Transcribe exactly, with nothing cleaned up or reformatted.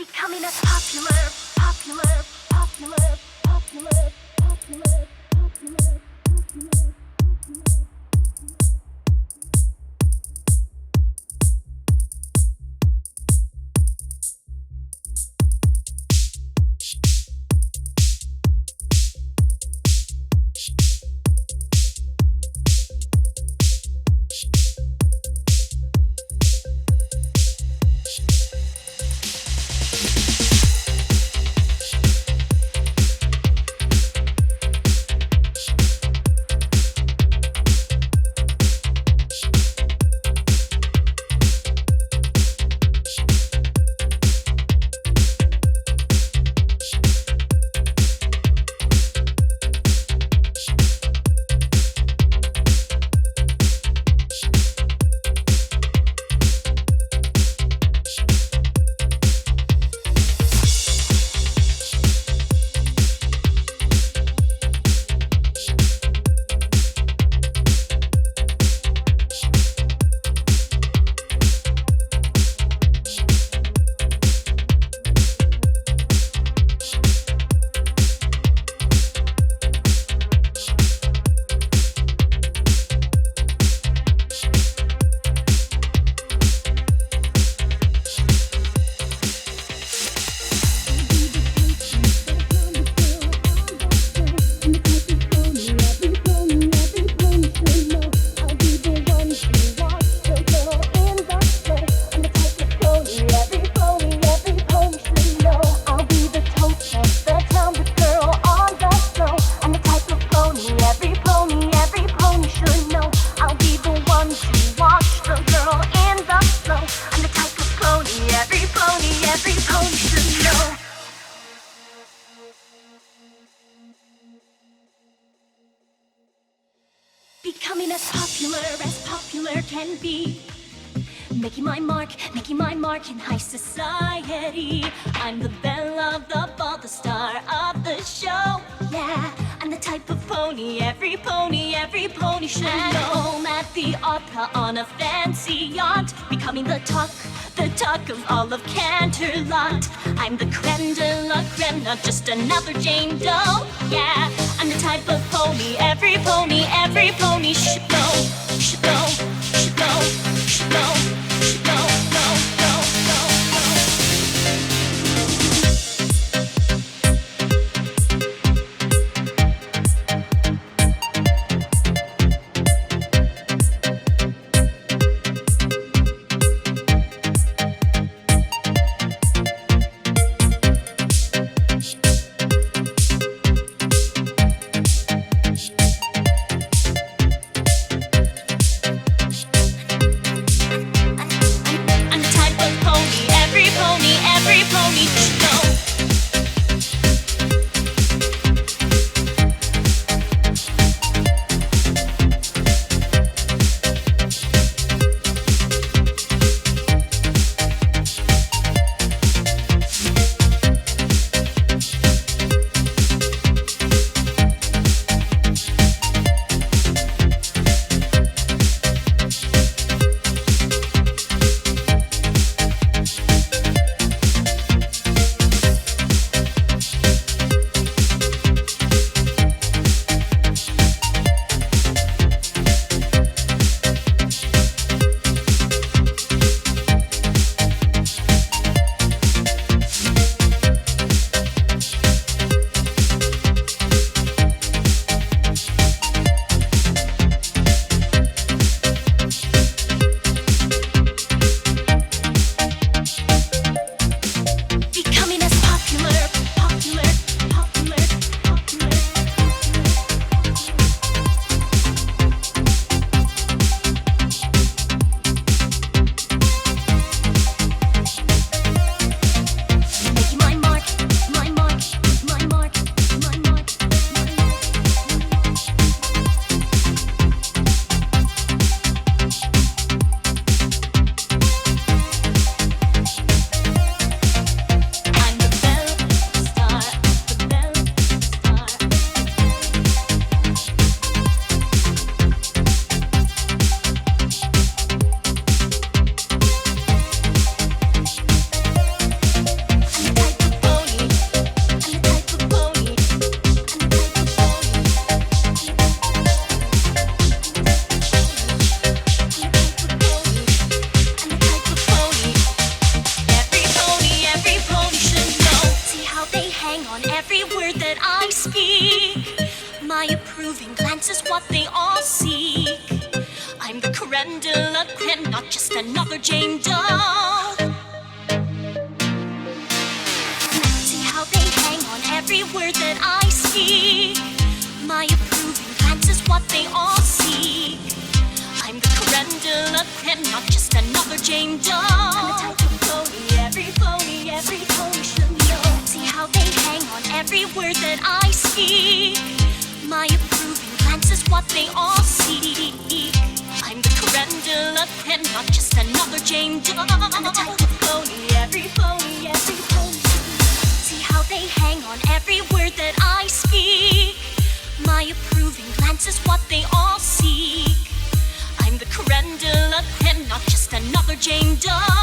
Becoming a popular, popular, popular, popular, popular, popular, popular. Becoming as popular as popular can be. Making my mark, making my mark in high society. I'm the belle of the ball, the star of the show. Yeah, I'm the type of pony every pony, every pony should know. Home at the opera on a fancy yacht. Becoming the talk, the talk of all of Canterlot. I'm the creme de la creme, not just another Jane Doe. Yeah, I'm the type of pony every pony, every pony should know, should know, should know, should know, should know, know, know, know, know. what they all seek. I'm the creme de la creme, not just another Jane Doe. See how they hang on every word that I speak. My approving glance is what they all seek. I'm the creme de la creme, not just another Jane Doe. I'm the type of phony, every phony, every phony should know. See how they hang on every word that I speak. My approving glance is what they all seek. I'm the creme de la creme, not just another Jane Doe. I'm the type of phony, every phony, every phony should know. See how they hang on every word that I speak. My approving glance is what they all seek. I'm the creme de la creme, not just another Jane Doe.